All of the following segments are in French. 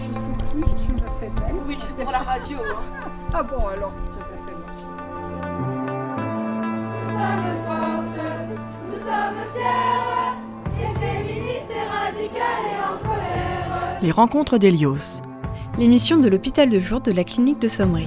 je sais plus, tu me la fais belle. Oui, c'est pour la radio. Hein. Ah bon, alors, je te la fais moche. Nous sommes fortes, nous sommes fières, et féministes et radicales et en colère. Les rencontres d'Hélios. L'émission de l'hôpital de jour de la clinique de Sommery.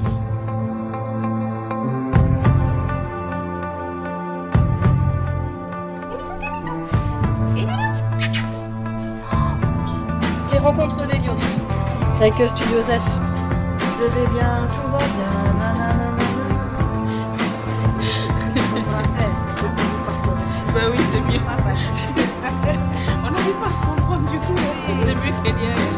Les rencontres d'Hélios. Avec Studio Joseph. Je vais bien, tout va bien, nanana. Bah oui, c'est mieux. On n'arrive pas à se comprendre du coup. C'est mieux qu'elle y aille.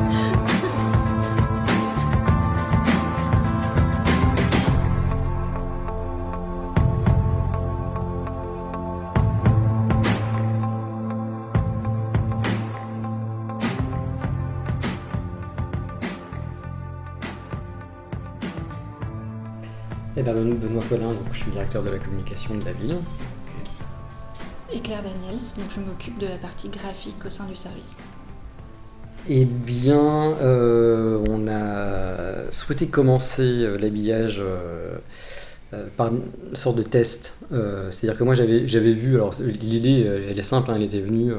Benoît Collin, donc je suis directeur de la communication de la ville. Et Claire Daniels, donc je m'occupe de la partie graphique au sein du service. Eh bien, on a souhaité commencer l'habillage par une sorte de test. C'est-à-dire que moi j'avais vu, alors l'idée elle est simple, hein, elle était venue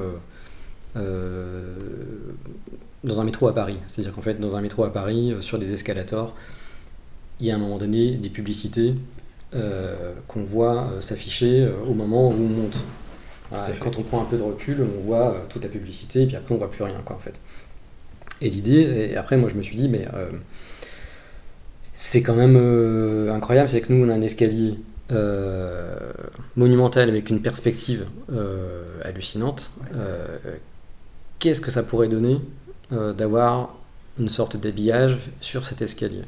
dans un métro à Paris. C'est-à-dire qu'en fait dans un métro à Paris, sur des escalators, il y a à un moment donné des publicités qu'on voit s'afficher au moment où on monte. Voilà, quand on prend un peu de recul, on voit toute la publicité et puis après on voit plus rien quoi en fait. Et l'idée, et après moi je me suis dit mais c'est quand même incroyable, c'est que nous on a un escalier monumental avec une perspective hallucinante. Qu'est-ce que ça pourrait donner d'avoir une sorte d'habillage sur cet escalier?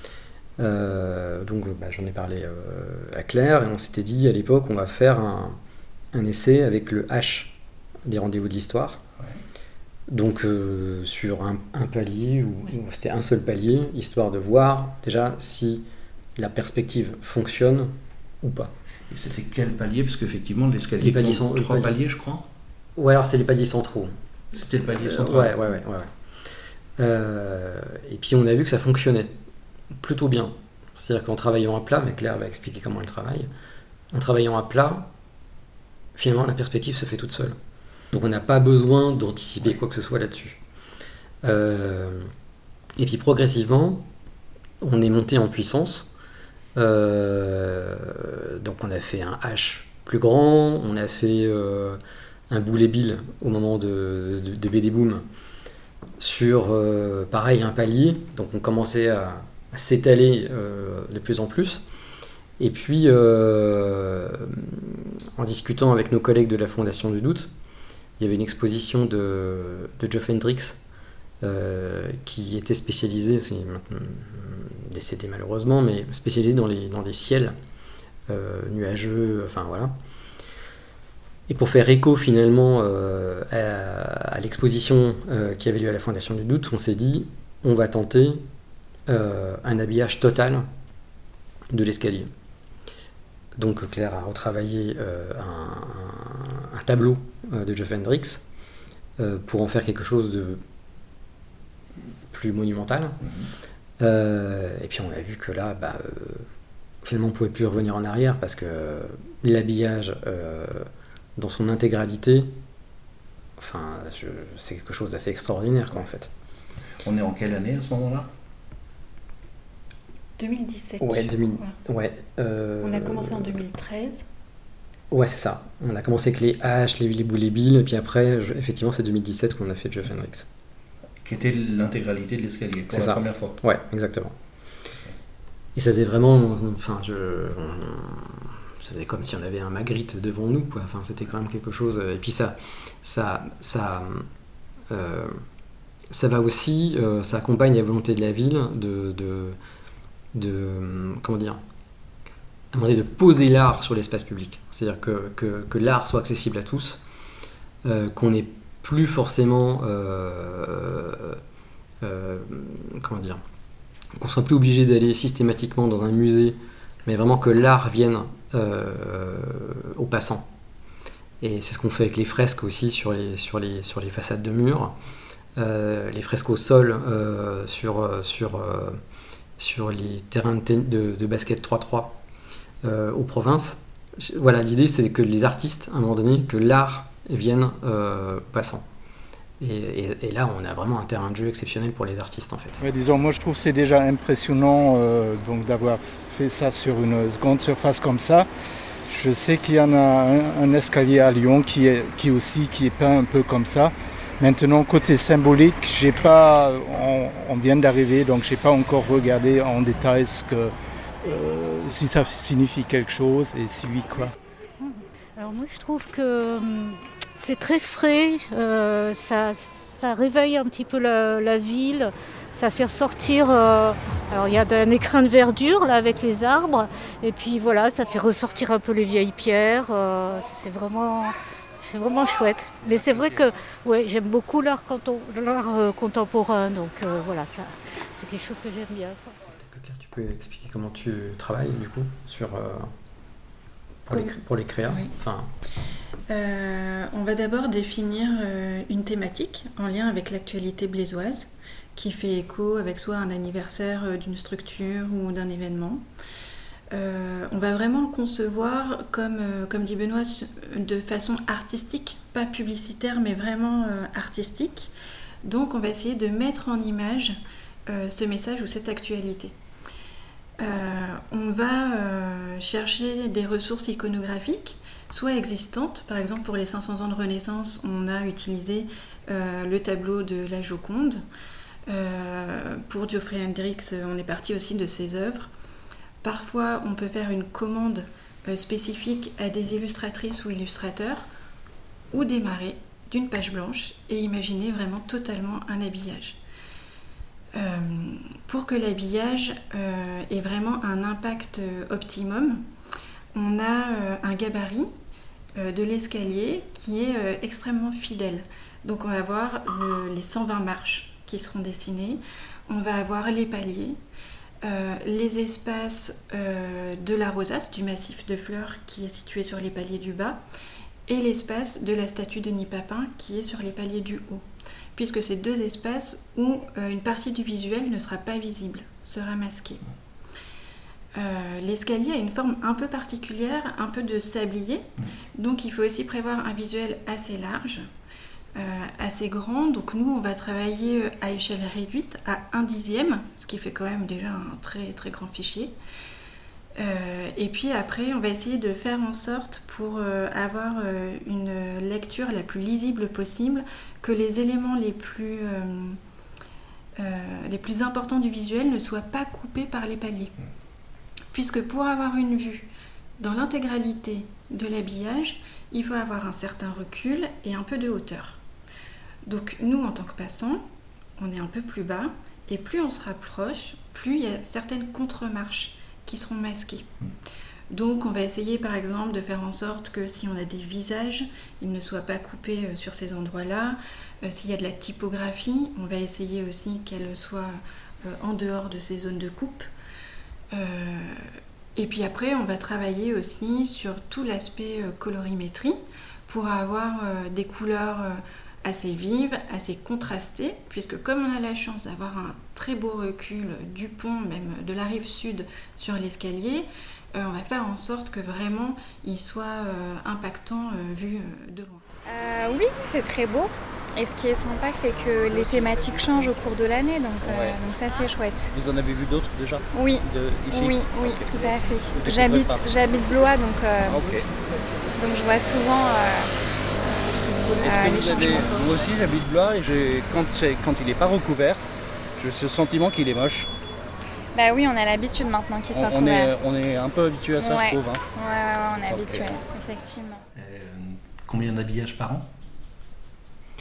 Donc j'en ai parlé à Claire et on s'était dit à l'époque on va faire un essai avec le H des rendez-vous de l'histoire. Ouais. Donc sur un palier où c'était un seul palier, histoire de voir déjà si la perspective fonctionne ou pas. Et c'était quel palier? Parce qu'effectivement l'escalier, les paliers sont trois paliers je crois. Ouais, alors c'est les paliers centraux. C'était le palier central. Ouais. Et puis on a vu que ça fonctionnait plutôt bien. C'est-à-dire qu'en travaillant à plat, mais Claire va expliquer comment elle travaille, en travaillant à plat, finalement la perspective se fait toute seule. Donc on n'a pas besoin d'anticiper quoi que ce soit là-dessus. Et puis progressivement, on est monté en puissance. Donc on a fait un H plus grand, on a fait un boulet bill au moment de BD Boom sur pareil un palier. Donc on commençait à s'étaler de plus en plus. Et puis, en discutant avec nos collègues de la Fondation du Doute, il y avait une exposition de Geoff Hendricks qui était spécialisée, c'est décédé malheureusement, mais spécialisée dans des ciels nuageux, enfin voilà. Et pour faire écho finalement à l'exposition qui avait lieu à la Fondation du Doute, on s'est dit, on va tenter un habillage total de l'escalier. Donc Claire a retravaillé un tableau de Geoff Hendricks pour en faire quelque chose de plus monumental. Et puis on a vu que là, finalement on ne pouvait plus revenir en arrière parce que l'habillage dans son intégralité, c'est quelque chose d'assez extraordinaire quoi, en fait. On est en quelle année à ce moment-là? 2017. Ouais, On a commencé en 2013. Ouais, c'est ça. On a commencé avec les H, les boulets billes, et puis après, effectivement, c'est 2017 qu'on a fait Geoff Hendricks. Qui était l'intégralité de l'escalier pour la première fois. Ouais, exactement. Et ça faisait vraiment, ça faisait comme si on avait un Magritte devant nous, quoi. Enfin, c'était quand même quelque chose. Et puis ça va aussi, ça accompagne la volonté de la ville de poser l'art sur l'espace public. C'est-à-dire que l'art soit accessible à tous, qu'on n'ait plus forcément qu'on soit plus obligé d'aller systématiquement dans un musée, mais vraiment que l'art vienne aux passants. Et c'est ce qu'on fait avec les fresques aussi sur les façades de murs. les fresques au sol sur les terrains de basket 3-3 aux provinces. Voilà, l'idée c'est que les artistes, à un moment donné, que l'art vienne passant. Et là, on a vraiment un terrain de jeu exceptionnel pour les artistes, en fait. Ouais, disons, moi je trouve que c'est déjà impressionnant donc d'avoir fait ça sur une grande surface comme ça. Je sais qu'il y en a un escalier à Lyon qui est peint un peu comme ça. Maintenant, côté symbolique, on vient d'arriver, donc je n'ai pas encore regardé en détail si ça signifie quelque chose et si oui, quoi. Alors moi, je trouve que c'est très frais, ça réveille un petit peu la ville, ça fait ressortir... alors il y a un écrin de verdure là avec les arbres, et puis voilà, ça fait ressortir un peu les vieilles pierres, c'est vraiment chouette. Mais c'est vrai que j'aime beaucoup l'art contemporain, donc voilà, ça, c'est quelque chose que j'aime bien. Peut-être que Claire, tu peux expliquer comment tu travailles du coup pour les créas. Oui. On va d'abord définir une thématique en lien avec l'actualité blésoise qui fait écho avec soit un anniversaire d'une structure ou d'un événement. On va vraiment le concevoir, comme dit Benoît, de façon artistique, pas publicitaire, mais vraiment artistique. Donc on va essayer de mettre en image ce message ou cette actualité. On va chercher des ressources iconographiques, soit existantes. Par exemple, pour les 500 ans de Renaissance, on a utilisé le tableau de la Joconde. Pour Geoffrey Hendricks, on est parti aussi de ses œuvres. Parfois, on peut faire une commande spécifique à des illustratrices ou illustrateurs, ou démarrer d'une page blanche et imaginer vraiment totalement un habillage. Pour que l'habillage ait vraiment un impact optimum, on a un gabarit de l'escalier qui est extrêmement fidèle. Donc on va avoir les 120 marches qui seront dessinées, on va avoir les paliers, les espaces de la rosace, du massif de fleurs qui est situé sur les paliers du bas, et l'espace de la statue de Denis Papin qui est sur les paliers du haut, puisque c'est deux espaces où une partie du visuel ne sera pas visible, sera masquée. L'escalier a une forme un peu particulière, un peu de sablier, donc il faut aussi prévoir un visuel assez large, assez grand. Donc nous, on va travailler à échelle réduite, à 1/10, ce qui fait quand même déjà un très très grand fichier. Et puis après, on va essayer de faire en sorte pour avoir une lecture la plus lisible possible, que les éléments les plus importants du visuel ne soient pas coupés par les paliers. Puisque pour avoir une vue dans l'intégralité de l'habillage, il faut avoir un certain recul et un peu de hauteur. Donc nous, en tant que passants, on est un peu plus bas, et plus on se rapproche, plus il y a certaines contre-marches qui seront masquées. Donc on va essayer par exemple de faire en sorte que si on a des visages, ils ne soient pas coupés sur ces endroits-là. S'il y a de la typographie, on va essayer aussi qu'elle soit en dehors de ces zones de coupe. Et puis après, on va travailler aussi sur tout l'aspect colorimétrie pour avoir des couleurs assez vives, assez contrastées, puisque comme on a la chance d'avoir un très beau recul du pont, même de la rive sud sur l'escalier, on va faire en sorte que vraiment il soit impactant vu de loin. Oui, c'est très beau. Et ce qui est sympa, c'est que les thématiques changent au cours de l'année, donc ça c'est chouette. Vous en avez vu d'autres déjà ? Oui, ici ? oui, okay. Tout à fait. J'habite Blois, donc je vois souvent Est-ce que moi aussi j'habite Blois et quand il n'est pas recouvert, j'ai ce sentiment qu'il est moche. Bah oui, on a l'habitude maintenant qu'il soit couvert. On est un peu habitué à ça, je trouve. Ouais, on est habitué, effectivement. Combien d'habillages par an ? Actuellement ?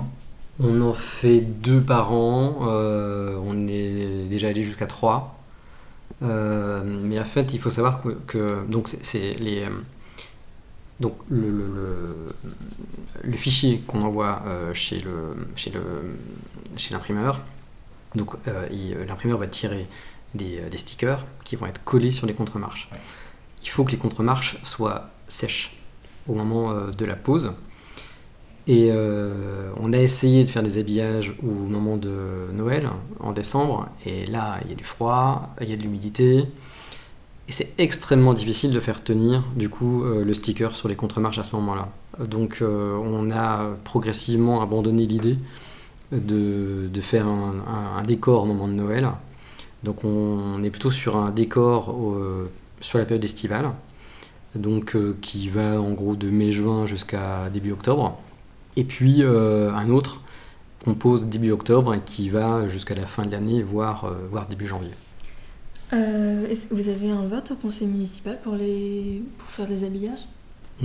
On en fait 2 par an, on est déjà allé jusqu'à 3. Mais en fait, il faut savoir que donc c'est les donc le fichier qu'on envoie chez l'imprimeur. Donc l'imprimeur va tirer des stickers qui vont être collés sur les contre-marches. Ouais. Il faut que les contre-marches soient sèches au moment de la pose. Et on a essayé de faire des habillages au moment de Noël, en décembre, et là, il y a du froid, il y a de l'humidité, et c'est extrêmement difficile de faire tenir, du coup, le sticker sur les contre-marches à ce moment-là. Donc, on a progressivement abandonné l'idée de faire un décor au moment de Noël. Donc, on est plutôt sur un décor sur la période estivale, donc qui va en gros de mai-juin jusqu'à début octobre. Et puis un autre qu'on pose début octobre et qui va jusqu'à la fin de l'année, voire début janvier. Est-ce que vous avez un vote au conseil municipal pour faire des habillages ? Non.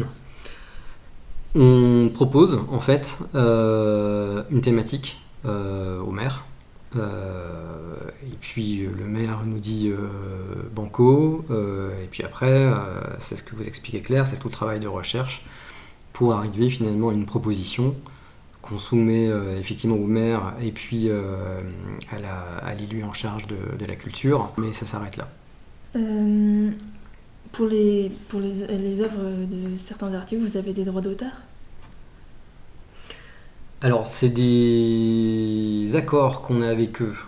On propose en fait une thématique au maire. Et puis le maire nous dit banco, et puis après, c'est ce que vous expliquez Claire, c'est tout le travail de recherche pour arriver finalement à une proposition qu'on soumet effectivement au maire et puis à l'élu en charge de la culture, mais ça s'arrête là. Pour les œuvres de certains artistes, vous avez des droits d'auteur ? Alors, c'est des accords qu'on a avec eux.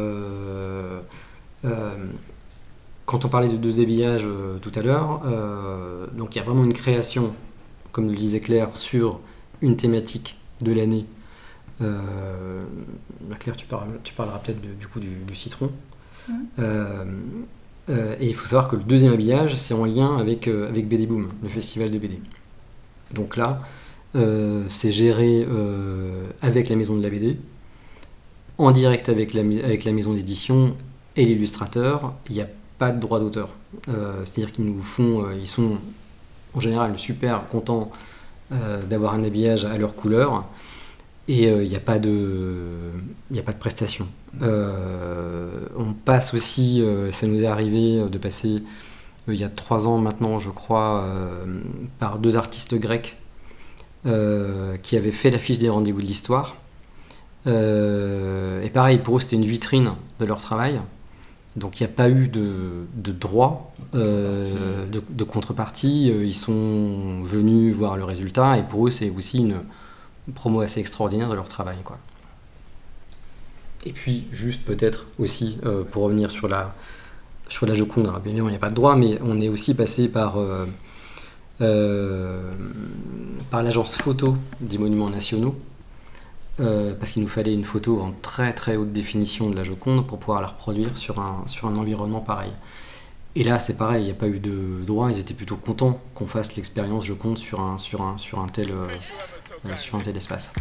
Quand on parlait de 2 habillages tout à l'heure, donc il y a vraiment une création, comme le disait Claire, sur une thématique de l'année. Claire, tu parleras peut-être du coup du citron. Et il faut savoir que le 2e habillage, c'est en lien avec BD Boom, le festival de BD. Donc là, c'est géré avec la maison de la BD, en direct avec la maison d'édition et l'illustrateur. Il n'y a pas de droit d'auteur. C'est-à-dire qu'ils ils sont en général super contents d'avoir un habillage à leur couleur, et il n'y a pas de prestation. On passe aussi, ça nous est arrivé de passer il y a 3 ans maintenant, je crois, par 2 artistes grecs qui avaient fait l'affiche des rendez-vous de l'histoire. Et pareil, pour eux, c'était une vitrine de leur travail. Donc il n'y a pas eu de droit, de contrepartie. Ils sont venus voir le résultat, et pour eux, c'est aussi une promo assez extraordinaire de leur travail, quoi. Et puis, juste peut-être aussi, pour revenir sur la Joconde, alors bien évidemment, il n'y a pas de droit, mais on est aussi passé par l'agence photo des monuments nationaux, parce qu'il nous fallait une photo en très très haute définition de la Joconde pour pouvoir la reproduire sur un environnement pareil. Et là, c'est pareil, il n'y a pas eu de droit, ils étaient plutôt contents qu'on fasse l'expérience Joconde sur un tel espace.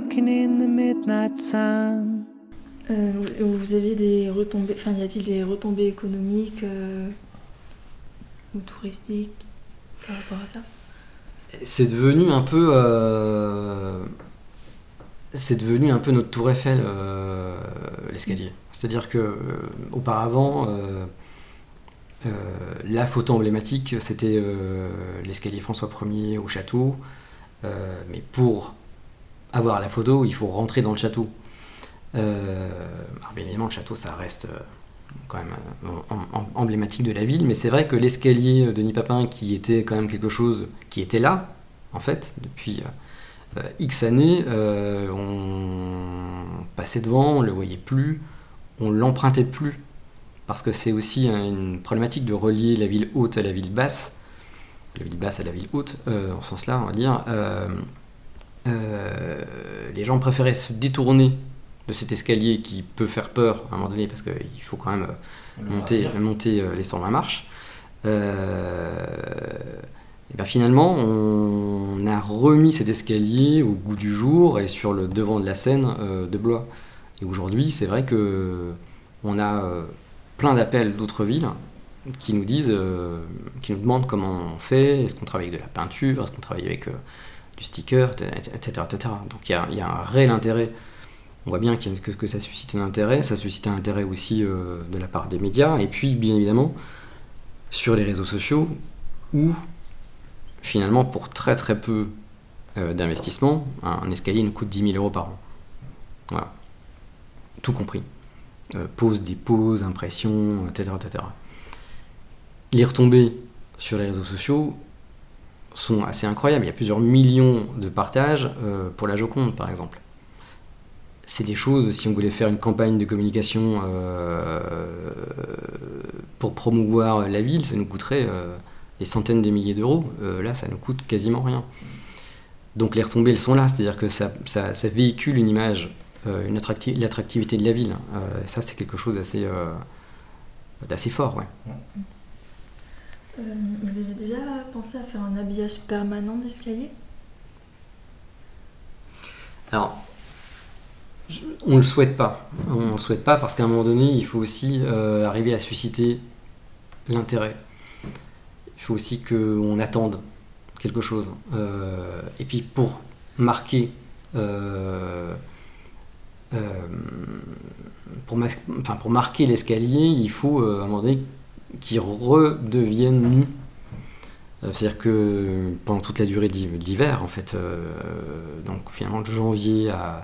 walking in the midnight sun. Vous avez des retombées, enfin y a-t-il des retombées économiques ou touristiques par rapport à ça? C'est devenu un peu notre tour Eiffel, l'escalier. C'est-à-dire que auparavant, la photo emblématique, c'était l'escalier François Ier au château. Mais pour avoir la photo, il faut rentrer dans le château. Alors bien évidemment, le château, ça reste quand même emblématique de la ville, mais c'est vrai que l'escalier Denis Papin, qui était quand même quelque chose qui était là, en fait, depuis X années, on passait devant, on le voyait plus, on l'empruntait plus, parce que c'est aussi une problématique de relier la ville haute à la ville basse, la ville basse à la ville haute, dans ce sens-là, on va dire. Les gens préféraient se détourner de cet escalier qui peut faire peur à un moment donné, parce qu'il faut quand même monter les 120 marches. Et ben finalement, on a remis cet escalier au goût du jour et sur le devant de la scène de Blois. Et aujourd'hui, c'est vrai que on a plein d'appels d'autres villes qui nous disent, qui nous demandent comment on fait, est-ce qu'on travaille avec de la peinture, est-ce qu'on travaille avec du sticker, etc. Donc il y a un réel intérêt. On voit bien que ça suscite un intérêt, ça suscite un intérêt aussi de la part des médias, et puis bien évidemment sur les réseaux sociaux, où finalement pour très très peu d'investissement, un escalier nous coûte 10 000 € par an. Voilà. Tout compris. Pose, dépose, impression, etc. Les retombées sur les réseaux sociaux sont assez incroyables. Il y a plusieurs millions de partages pour la Joconde, par exemple. C'est des choses, si on voulait faire une campagne de communication pour promouvoir la ville, ça nous coûterait des centaines de milliers d'euros. Là, ça nous coûte quasiment rien. Donc les retombées, elles sont là, c'est-à-dire que ça véhicule une image, l'attractivité de la ville. Ça, c'est quelque chose d'assez fort, ouais. Vous avez déjà pensé à faire un habillage permanent d'escalier? Alors, on ne le souhaite pas. On ne le souhaite pas parce qu'à un moment donné, il faut aussi arriver à susciter l'intérêt. Il faut aussi qu'on attende quelque chose. Et puis pour marquer, pour marquer l'escalier, il faut à un moment donné qu'il redevienne nu. C'est-à-dire que pendant toute la durée de l'hiver, en fait, donc finalement de janvier à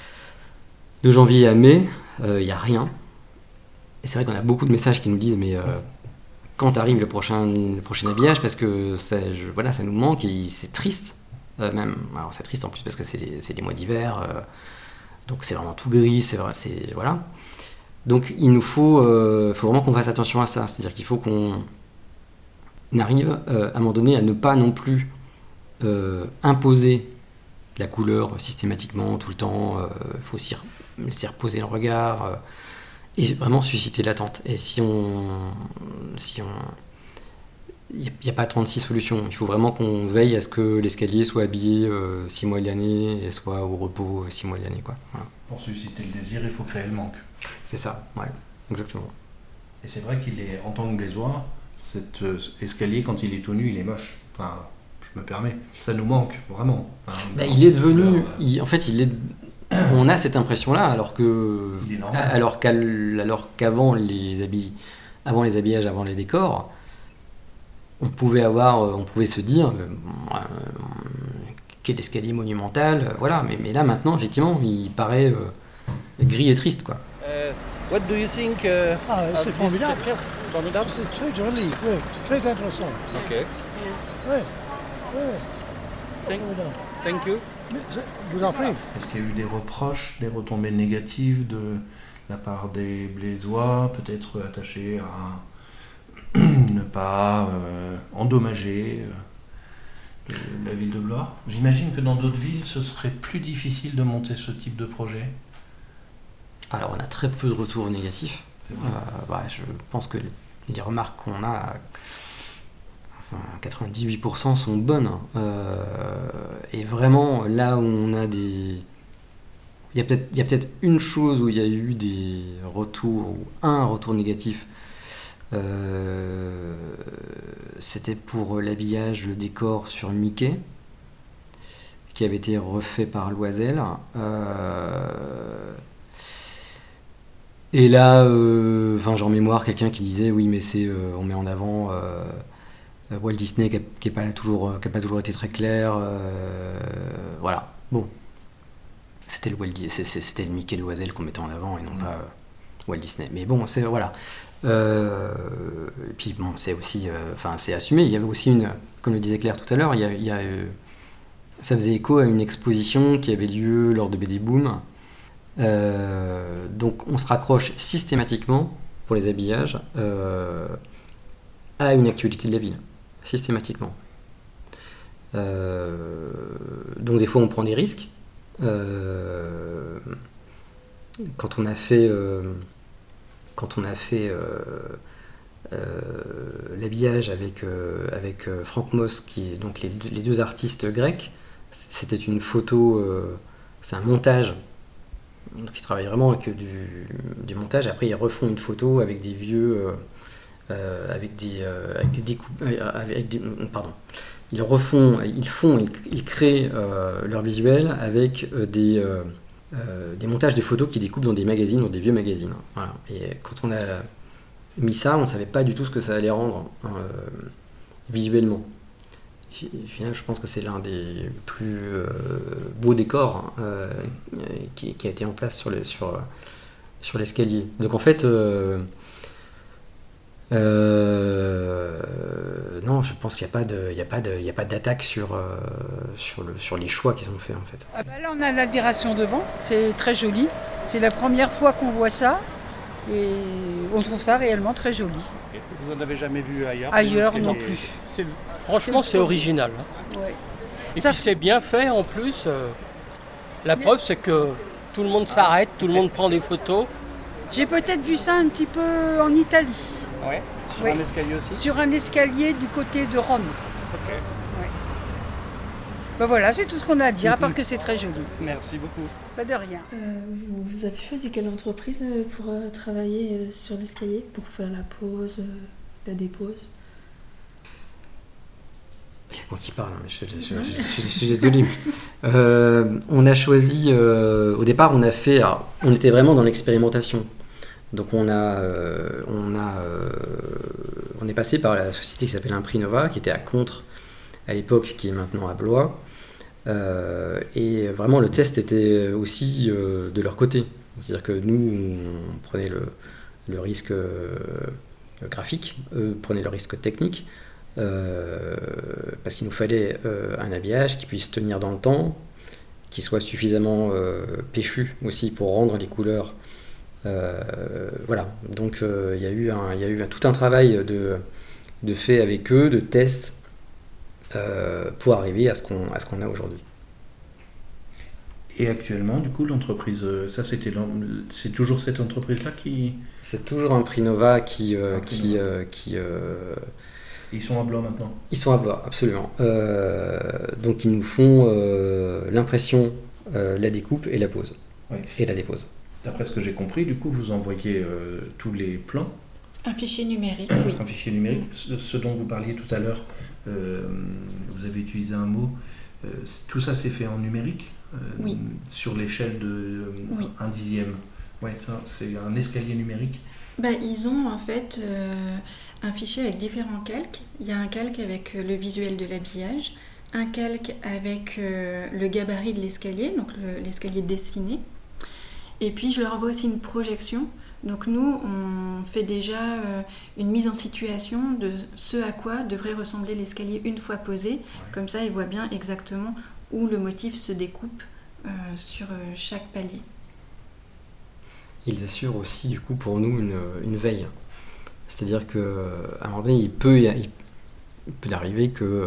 mai, il n'y a rien. Et c'est vrai qu'on a beaucoup de messages qui nous disent mais quand arrive le prochain habillage, parce que ça nous manque et c'est triste même. Alors c'est triste en plus parce que c'est des mois d'hiver, donc c'est vraiment tout gris, voilà. Donc il nous faut vraiment qu'on fasse attention à ça, c'est-à-dire qu'il faut qu'on arrive à un moment donné à ne pas non plus imposer la couleur systématiquement tout le temps. Il faut aussi laisser reposer le regard et vraiment susciter l'attente. Et il n'y a pas 36 solutions. Il faut vraiment qu'on veille à ce que l'escalier soit habillé 6 mois de l'année et soit au repos 6 mois de l'année, quoi. Voilà. Pour susciter le désir, il faut créer le manque. C'est ça, ouais, exactement. Et c'est vrai qu'il est, en tant que Blésois, cet escalier, quand il est tout nu, il est moche. Enfin, je me permets. Ça nous manque, vraiment. Enfin, il est devenu... on a cette impression-là, alors qu'avant les habillages, avant les décors, on pouvait se dire quel escalier monumental, voilà. Mais là maintenant, effectivement, il paraît gris et triste, quoi. What do you think c'est formidable. Formidable. C'est très joli, oui, très intéressant. Ok. Oui. Thank you. Vous en prie. Est-ce qu'il y a eu des reproches, des retombées négatives de la part des Blésois, peut-être attachés à ne pas endommager la ville de Blois? J'imagine que dans d'autres villes, ce serait plus difficile de monter ce type de projet. Alors on a très peu de retours négatifs. C'est vrai. Je pense que les remarques qu'on a, 98% sont bonnes. Et vraiment, là où on a des Il y a peut-être une chose où il y a eu des retours, ou un retour négatif. C'était pour l'habillage, le décor sur Mickey, qui avait été refait par Loisel. Et là, j'ai en mémoire quelqu'un qui disait oui, mais on met en avant Walt Disney qui n'a pas toujours été très clair. Voilà. Bon, c'était le Mickey de Loisel qu'on mettait en avant et non pas Walt Disney. Mais bon, c'est voilà. Et puis bon, c'est aussi, c'est assumé. Il y avait aussi comme le disait Claire tout à l'heure, ça faisait écho à une exposition qui avait lieu lors de BD Boom. Donc on se raccroche systématiquement pour les habillages à une actualité de la ville, systématiquement. Donc des fois on prend des risques. Quand on a fait l'habillage avec Frank Moss, qui est donc les deux artistes grecs, c'était une photo, c'est un montage. Donc ils travaillent vraiment avec du montage. Après ils refont une photo avec des vieux, ils créent leur visuel avec des montages de photos qui découpent dans des magazines, dans des vieux magazines. Voilà. Et quand on a mis ça, on ne savait pas du tout ce que ça allait rendre visuellement. Au final, je pense que c'est l'un des plus beaux décors qui a été en place sur l'escalier. Donc en fait, non, je pense qu'il n'y a pas d'attaque sur les choix qui sont faits en fait. Ah bah là, on a l'admiration devant, c'est très joli. C'est la première fois qu'on voit ça et on trouve ça réellement très joli. Vous en avez jamais vu ailleurs? Ailleurs non plus. Franchement, c'est original. Ouais. Et puis c'est bien fait en plus. La preuve, c'est que tout le monde s'arrête, tout le monde prend des photos. J'ai peut-être vu ça un petit peu en Italie. Ouais, sur un escalier aussi? Sur un escalier du côté de Rome. Ok. Ouais. Ben voilà, c'est tout ce qu'on a à dire, à part que c'est très joli. Merci beaucoup. Pas de rien. Vous avez choisi quelle entreprise pour travailler sur l'escalier, pour faire la pose, la dépose? C'est moi qui parle, mais je suis désolé. On a choisi, au départ, on était vraiment dans l'expérimentation. Donc on est passé par la société qui s'appelle Imprinova, qui était à Contres à l'époque, qui est maintenant à Blois. Et vraiment le test était aussi de leur côté. C'est-à-dire que nous, on prenait le risque graphique, eux prenaient le risque technique. Parce qu'il nous fallait un habillage qui puisse tenir dans le temps, qui soit suffisamment péchu aussi pour rendre les couleurs. Voilà, donc il y a eu tout un travail de fait avec eux, de tests pour arriver à ce qu'on a aujourd'hui. Et actuellement, du coup, l'entreprise, c'est toujours cette entreprise-là qui... C'est toujours Imprinova qui Ils sont à Blois maintenant? Ils sont à Blois, absolument. Donc ils nous font l'impression, la découpe et la pose. Oui. Et la dépose. D'après ce que j'ai compris, du coup, vous envoyez tous les plans? Un fichier numérique, oui. Un fichier numérique. Ce dont vous parliez tout à l'heure, vous avez utilisé un mot. Tout ça, c'est fait en numérique? Oui. Sur l'échelle de oui. 1/10. Ouais, ça, c'est un escalier numérique? Ils ont en fait un fichier avec différents calques. Il y a un calque avec le visuel de l'habillage, un calque avec le gabarit de l'escalier, donc l'escalier dessiné. Et puis je leur envoie aussi une projection. Donc nous, on fait déjà une mise en situation de ce à quoi devrait ressembler l'escalier une fois posé. Comme ça, ils voient bien exactement où le motif se découpe sur chaque palier. Ils assurent aussi, du coup, pour nous, une veille. C'est-à-dire qu'à un moment donné, il peut arriver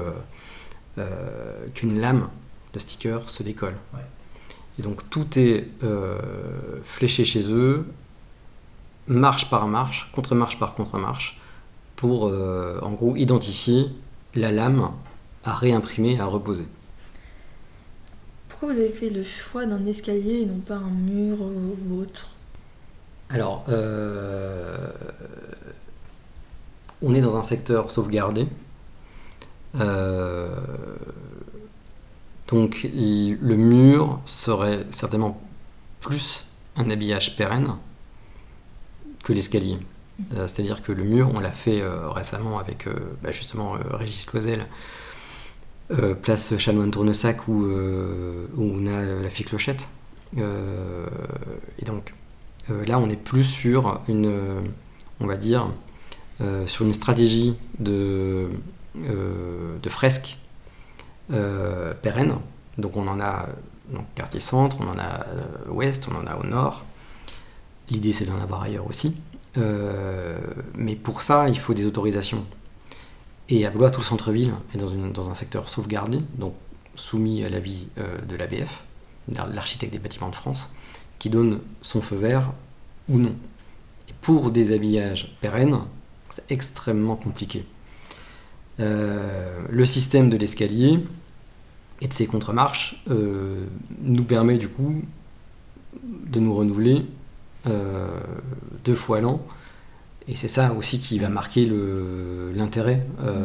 qu'une lame de sticker se décolle. Ouais. Et donc, tout est fléché chez eux, marche par marche, contre-marche par contre-marche, pour, en gros, identifier la lame à réimprimer, à reposer. Pourquoi vous avez fait le choix d'un escalier et non pas un mur ou autre? Alors, on est dans un secteur sauvegardé. Donc le mur serait certainement plus un habillage pérenne que l'escalier. C'est-à-dire que le mur, on l'a fait récemment avec justement Régis Loisel, place Chanoine-Tournesac où on a la fille Clochette. Et donc là, on est plus sur on va dire, sur une stratégie de fresques pérennes. Donc on en a quartier centre, on en a ouest, on en a au nord. L'idée, c'est d'en avoir ailleurs aussi. Mais pour ça, il faut des autorisations. Et à Blois, tout le centre-ville est dans un secteur sauvegardé, donc soumis à l'avis de l'ABF, l'architecte des bâtiments de France, qui donne son feu vert ou non. Et pour des habillages pérennes, c'est extrêmement compliqué. Le système de l'escalier et de ses contre-marches nous permet du coup de nous renouveler 2 fois l'an, et c'est ça aussi qui va marquer l'intérêt.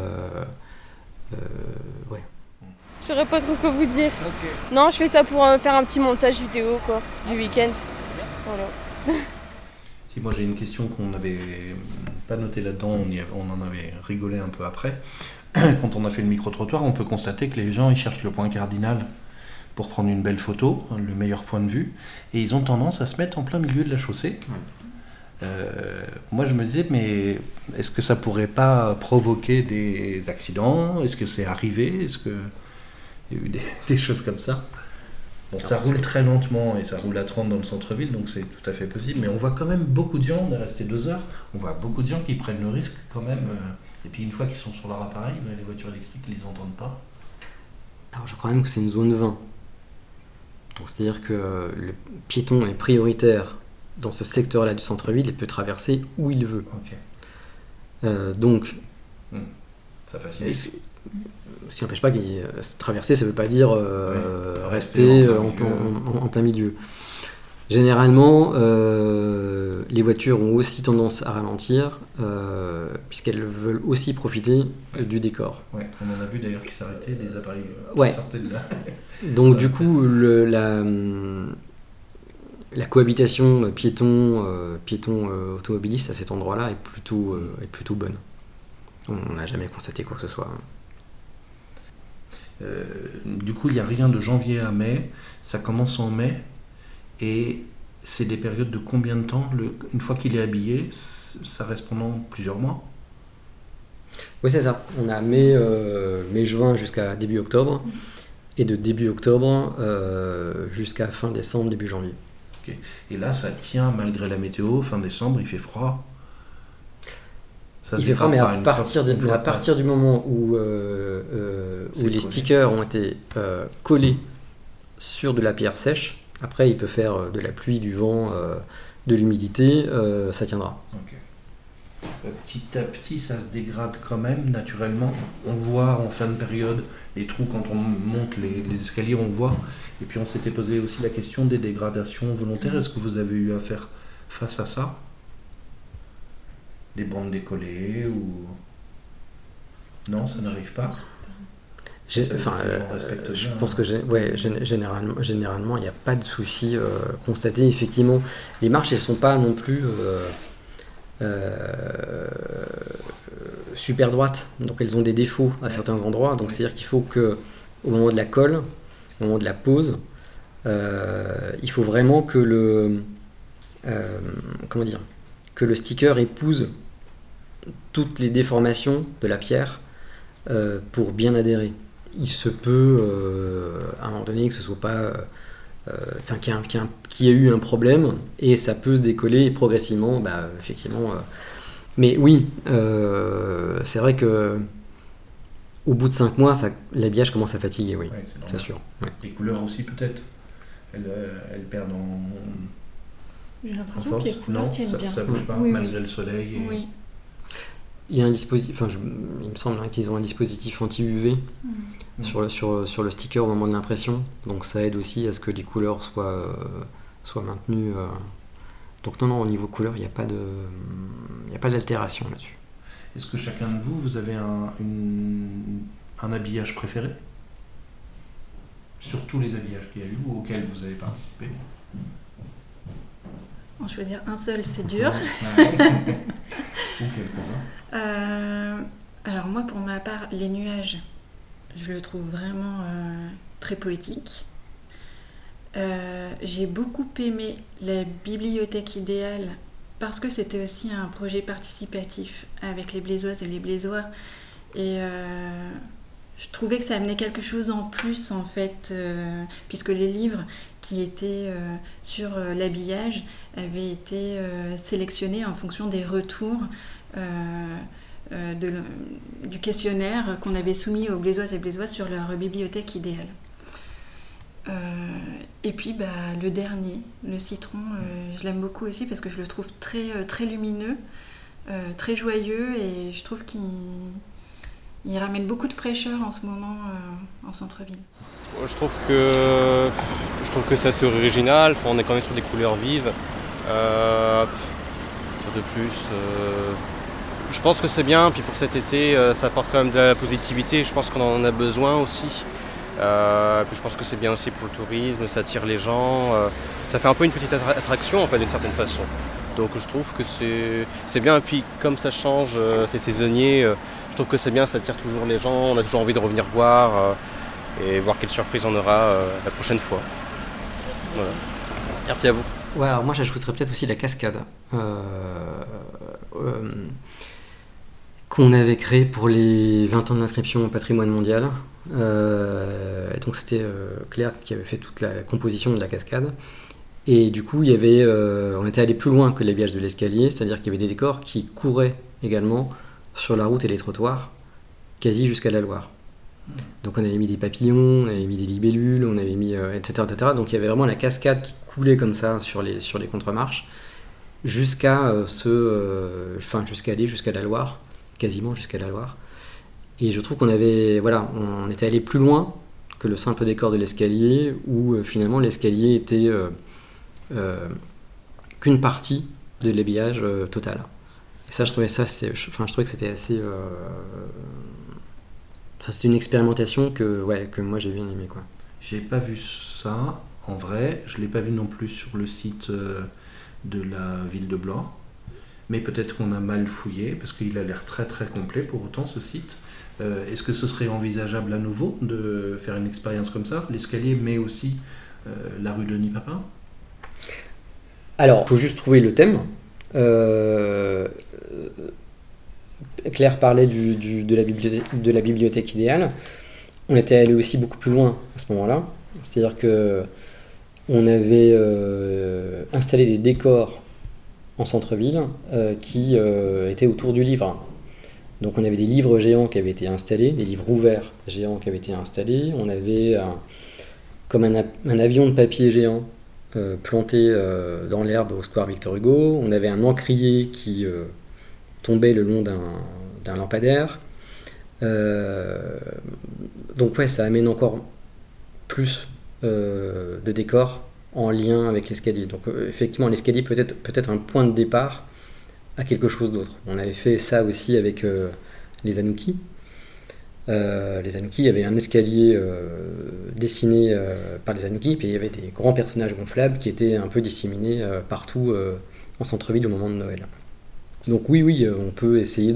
Ouais. Je saurais pas trop quoi vous dire. Okay. Non, je fais ça pour faire un petit montage vidéo quoi, du week-end. Voilà. Si, moi j'ai une question qu'on n'avait pas notée là-dedans, on en avait rigolé un peu après. Quand on a fait le micro-trottoir, on peut constater que les gens ils cherchent le point cardinal pour prendre une belle photo, le meilleur point de vue, et ils ont tendance à se mettre en plein milieu de la chaussée. Moi je me disais, mais est-ce que ça pourrait pas provoquer des accidents? Est-ce que c'est arrivé? Est-ce qu'il y a eu des choses comme ça? Bon, ça roule très lentement et ça roule à 30 dans le centre-ville, donc c'est tout à fait possible, mais on voit quand même beaucoup de gens, on est resté 2 heures, on voit beaucoup de gens qui prennent le risque quand même, et puis une fois qu'ils sont sur leur appareil, les voitures électriques ne les entendent pas. Alors je crois même que c'est une zone 20. Donc c'est-à-dire que le piéton est prioritaire dans ce secteur-là du centre-ville et peut traverser où il veut. Okay. Donc, ça facilite. Ce qui n'empêche pas que traverser, ça ne veut pas dire rester en plein milieu. Généralement, les voitures ont aussi tendance à ralentir, puisqu'elles veulent aussi profiter du décor. Ouais, on en a vu d'ailleurs qui s'arrêtaient, des appareils sortaient de là. Donc du coup, la cohabitation piéton automobiliste à cet endroit-là est plutôt bonne. On n'a jamais constaté quoi que ce soit. Du coup, il n'y a rien de janvier à mai, ça commence en mai, et c'est des périodes de combien de temps? Une fois qu'il est habillé, ça reste pendant plusieurs mois? Oui, c'est ça. On a mai-juin jusqu'à début octobre, et de début octobre jusqu'à fin décembre, début janvier. Okay. Et là, ça tient malgré la météo, fin décembre, il fait froid. Il fait froid, mais à partir du moment où les stickers ont été collés sur de la pierre sèche, après il peut faire de la pluie, du vent, de l'humidité, ça tiendra. Okay. Petit à petit, ça se dégrade quand même naturellement. On voit en fin de période les trous quand on monte les escaliers, on voit. Et puis on s'était posé aussi la question des dégradations volontaires. Est-ce que vous avez eu à faire face à ça? Des bandes décollées ou... Non, ça n'arrive pas. Je pense que généralement, il n'y a pas de souci constaté. Effectivement, les marches, elles ne sont pas non plus super droites. Donc elles ont des défauts à certains endroits. Donc c'est-à-dire qu'il faut qu'au moment de la colle, au moment de la pose, il faut vraiment que que le sticker épouse toutes les déformations de la pierre pour bien adhérer. Il se peut à un moment donné que ce soit pas, qu'il y ait eu un problème et ça peut se décoller progressivement, effectivement. Mais oui, c'est vrai que au bout de 5 mois, l'habillage commence à fatiguer, oui, c'est sûr. Ouais. Les couleurs aussi peut-être, elles perdent en... J'ai l'impression que les couleurs tiennent bien. Ça bouge pas, malgré le soleil. Oui. Il y a un dispositif, il me semble qu'ils ont un dispositif anti-UV sur le sticker au moment de l'impression, donc ça aide aussi à ce que les couleurs soient maintenues. Donc non, au niveau couleur, il n'y a pas d'altération là-dessus. Est-ce que chacun de vous avez un habillage préféré sur tous les habillages qu'il y a eu ou auxquels vous avez participé? En choisir un seul, c'est dur. Ou quelques-uns. Alors moi, pour ma part, les nuages, je le trouve vraiment très poétique. J'ai beaucoup aimé la bibliothèque idéale parce que c'était aussi un projet participatif avec les Blésoises et les Blésois. Et je trouvais que ça amenait quelque chose en plus, en fait, puisque les livres qui étaient sur l'habillage avaient été sélectionnés en fonction des retours du questionnaire qu'on avait soumis aux Blésoises et Blésois sur leur bibliothèque idéale. Et puis le dernier, le citron, je l'aime beaucoup aussi parce que je le trouve très, très lumineux, très joyeux, et je trouve qu'il ramène beaucoup de fraîcheur en ce moment en centre-ville. Je trouve que c'est assez original, on est quand même sur des couleurs vives. De plus, je pense que c'est bien, puis pour cet été, ça apporte quand même de la positivité, je pense qu'on en a besoin aussi. Puis je pense que c'est bien aussi pour le tourisme, ça attire les gens, ça fait un peu une petite attraction en fait d'une certaine façon. Donc je trouve que c'est bien, et puis comme ça change, c'est saisonnier, je trouve que c'est bien, ça attire toujours les gens, on a toujours envie de revenir voir et voir quelle surprise on aura la prochaine fois. Voilà. Merci à vous. Ouais, alors moi j'ajouterais peut-être aussi la cascade qu'on avait créée pour les 20 ans de l'inscription au patrimoine mondial. Et donc c'était Claire qui avait fait toute la composition de la cascade. Et du coup, on était allé plus loin que l'habillage de l'escalier, c'est-à-dire qu'il y avait des décors qui couraient également sur la route et les trottoirs, quasi jusqu'à la Loire. Donc on avait mis des papillons, on avait mis des libellules, on avait mis etc. Donc il y avait vraiment la cascade qui coulait comme ça sur les contre-marches jusqu'à aller jusqu'à la Loire, quasiment jusqu'à la Loire. Et je trouve on était allé plus loin que le simple décor de l'escalier, où finalement l'escalier était qu'une partie de l'habillage total. Et ça, je trouvais que c'était assez. C'était une expérimentation que moi j'ai bien aimé, quoi. J'ai pas vu ça en vrai, je l'ai pas vu non plus sur le site de la ville de Blois, mais peut-être qu'on a mal fouillé parce qu'il a l'air très très complet pour autant ce site. Est-ce que ce serait envisageable à nouveau de faire une expérience comme ça, l'escalier, mais aussi la rue Denis Papin? Alors, il faut juste trouver le thème. Claire parlait de la bibliothèque idéale. On était allé aussi beaucoup plus loin à ce moment-là. C'est-à-dire qu'on avait installé des décors en centre-ville qui étaient autour du livre. Donc on avait des livres géants qui avaient été installés, des livres ouverts géants qui avaient été installés. On avait comme un avion de papier géant planté dans l'herbe au square Victor Hugo. On avait un encrier qui tombait le long d'un lampadaire. Donc ça amène encore plus de décors en lien avec l'escalier. Donc effectivement, l'escalier peut être un point de départ à quelque chose d'autre. On avait fait ça aussi avec les Anouki. Les Anouki, il y avait un escalier dessiné par les Anouki, puis il y avait des grands personnages gonflables qui étaient un peu disséminés partout en centre-ville au moment de Noël. Donc oui, on peut essayer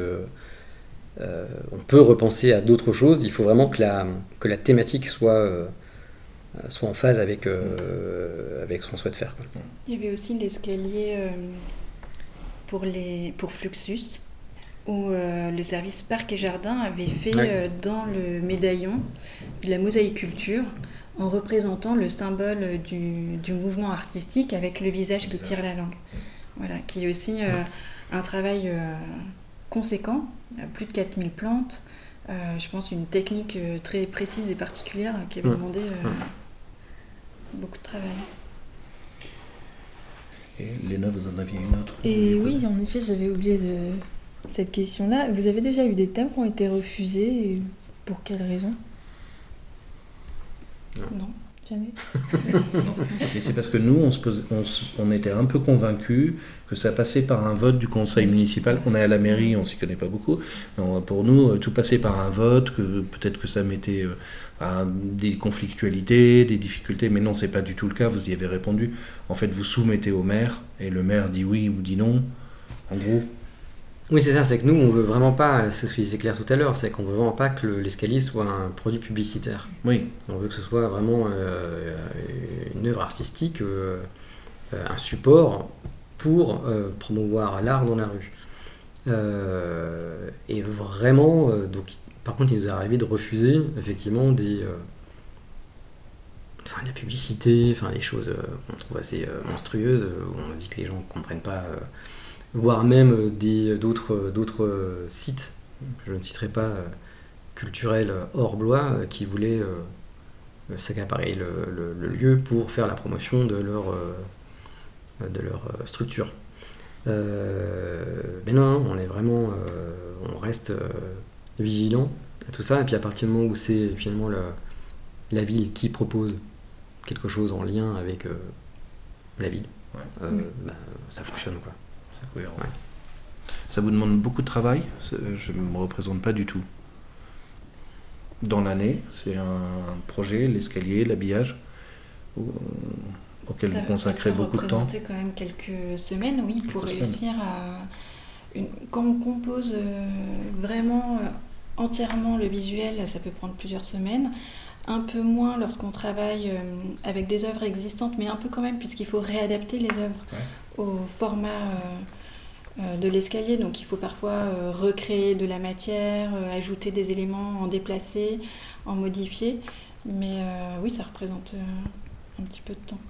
on peut repenser à d'autres choses. Il faut vraiment que la thématique soit en phase avec ce qu'on souhaite faire, quoi. Il y avait aussi l'escalier pour Fluxus, où le service Parc et Jardin avait fait dans le médaillon de la mosaïculture en représentant le symbole du mouvement artistique avec le visage qui tire la langue. Voilà, qui est aussi un travail conséquent, plus de 4000 plantes, je pense une technique très précise et particulière qui avait demandé beaucoup de travail. Et Léna, vous en aviez une autre? Et oui, en effet, j'avais oublié cette question-là. Vous avez déjà eu des thèmes qui ont été refusés et pour quelles raisons ? Non, jamais. Et c'est parce que nous, on était un peu convaincus que ça passait par un vote du conseil municipal. On est à la mairie, on s'y connaît pas beaucoup. Mais pour nous, tout passait par un vote, que peut-être que ça mettait des conflictualités, des difficultés. Mais non, c'est pas du tout le cas, vous y avez répondu. En fait, vous soumettez au maire, et le maire dit oui ou dit non, en gros. Oui, c'est ça, c'est que nous, on veut vraiment pas, c'est ce que disait Claire tout à l'heure, c'est qu'on veut vraiment pas que l'escalier soit un produit publicitaire. Oui. On veut que ce soit vraiment une œuvre artistique, un support pour promouvoir l'art dans la rue. Et vraiment, donc, par contre, il nous est arrivé de refuser effectivement de la publicité, des choses qu'on trouve assez monstrueuses, où on se dit que les gens ne comprennent pas. Voire même d'autres sites, je ne citerai pas, culturels hors Blois, qui voulaient s'accaparer le lieu pour faire la promotion de leur structure. Mais non, on est vraiment, on reste vigilant à tout ça, et puis à partir du moment où c'est finalement la ville qui propose quelque chose en lien avec la ville, ça fonctionne, quoi. C'est cohérent. Ouais. Ça vous demande beaucoup de travail, je ne me représente pas du tout. Dans l'année, c'est un projet, l'escalier, l'habillage, auquel vous consacrez beaucoup de temps. Ça peut représenter quand même quelques semaines, oui, pour réussir à... Quand on compose vraiment entièrement le visuel, ça peut prendre plusieurs semaines. Un peu moins lorsqu'on travaille avec des œuvres existantes, mais un peu quand même, puisqu'il faut réadapter les œuvres au format de l'escalier. Donc il faut parfois recréer de la matière, ajouter des éléments, en déplacer, en modifier. Mais oui, ça représente un petit peu de temps.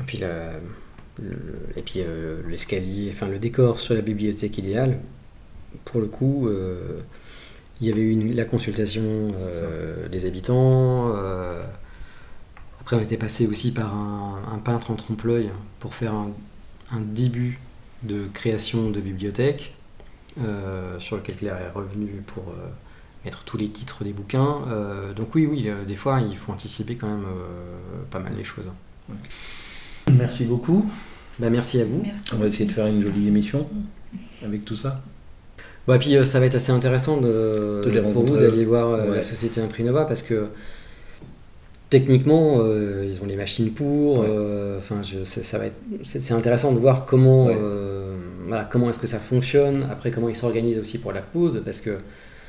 Et puis, l'escalier, le décor sur la bibliothèque idéale, pour le coup... il y avait eu la consultation des habitants. Après, on était passé aussi par un peintre en trompe-l'œil pour faire un début de création de bibliothèque, sur lequel Claire est revenue pour mettre tous les titres des bouquins. Donc oui, des fois, il faut anticiper quand même pas mal les choses. Merci beaucoup. Merci à vous. Merci. On va essayer de faire une jolie émission avec tout ça. Et puis ça va être assez intéressant pour vous d'aller voir la société Imprinova, parce que techniquement ils ont les machines pour. C'est intéressant de voir comment est-ce que ça fonctionne. Après, comment ils s'organisent aussi pour la pause, parce que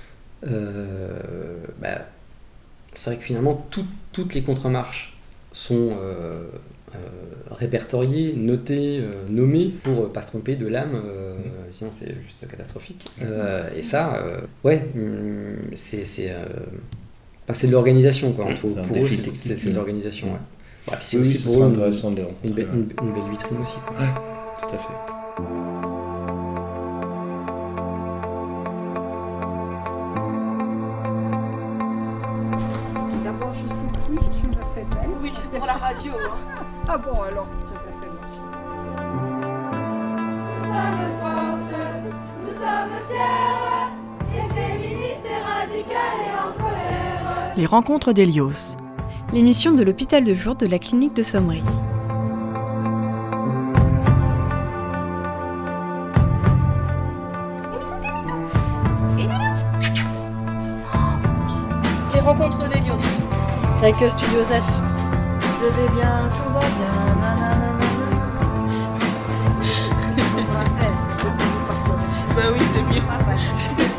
c'est vrai que finalement toutes les contre-marches sont répertoriées, notées, nommées pour pas se tromper de lame, sinon c'est juste catastrophique. Et ça, c'est de l'organisation, quoi. Pour eux, c'est de l'organisation. Ouais. Puis c'est aussi pour eux intéressant de les rencontrer. Une belle vitrine aussi, quoi. Ouais, tout à fait. D'abord, je suis qui? Je me fais belle. Oui, c'est pour la radio. Ah bon, alors, je me fais moi. Nous sommes fortes, nous sommes fières, et féministes et radicales et en colère. Les rencontres d'Hélios. L'émission de l'hôpital de jour de la clinique de Sommery. Les rencontres d'Hélios. Avec Studio Zef. Je vais bien, tout va bien, nanana. Oui, c'est mieux.